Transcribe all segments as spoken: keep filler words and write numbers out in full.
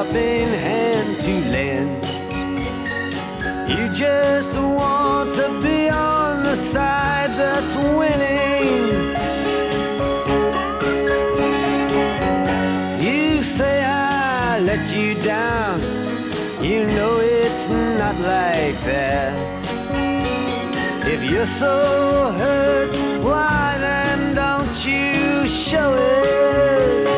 helping hand to lend. You just want to be on the side that's winning. You say I let you down, you know it's not like that. If you're so hurt, why then don't you show it?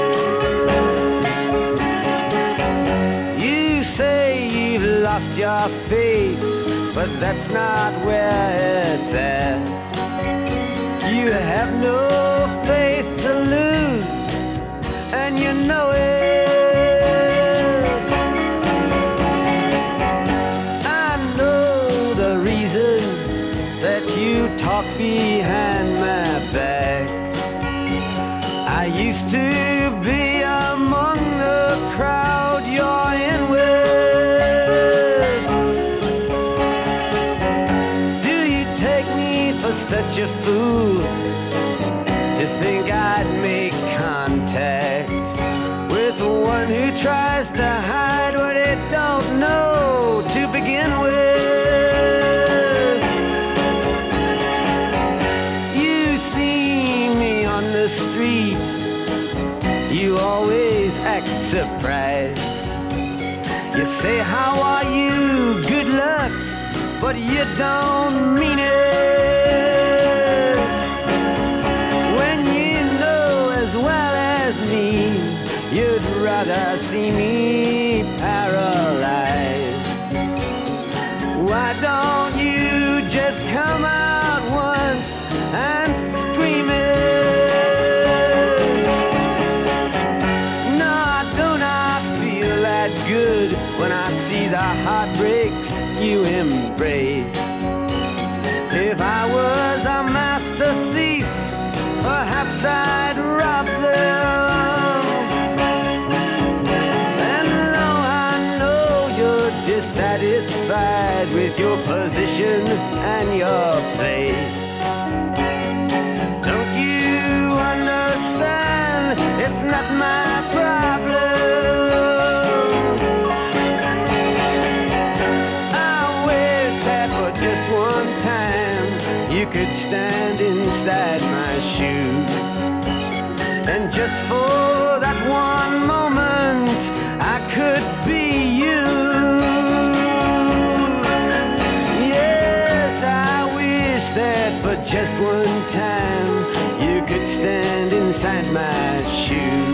You say you've lost your faith, but that's not where it's at. You have no faith to lose, and you know it. I know the reason that you talk behind my back. I used to be among the crowd you're in with. Do you take me for such a fool to think I'd make contact with one who tries to hide what it don't know to begin with? Street, you always act surprised. You say, how are you? Good luck, but you don't mean it. When you know as well as me, you'd rather see me paralyzed. Why don't you just come out once and scream it? Good when I see the heartbreaks you embrace. If I was a master thief, perhaps I'd rob them. And though I know you're dissatisfied with your position and your place, don't you understand? It's not my problem. Just one time you could stand inside my shoes, and just for that one moment I could be you. Yes, I wish that for just one time you could stand inside my shoes.